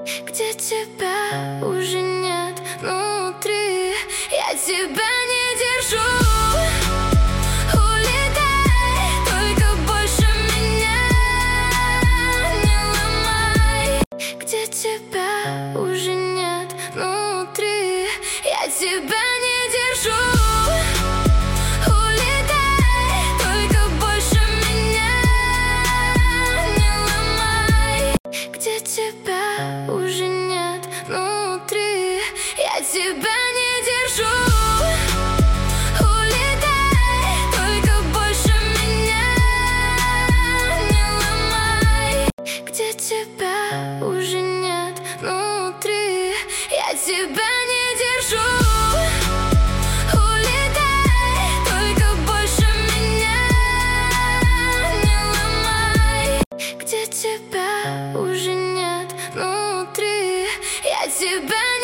Где тебя уже нет внутри, я тебя не держу. Улетай, только больше меня не ломай. Где тебя уже нет внутри, я тебя не держу. Тебя уже нет внутри, я тебя не держу. Улетай, только больше меня не ломай. Где тебя уже нет внутри, я тебя не держу. Улетай, только больше меня не ломай. Где тебя уже нет внутри, я тебя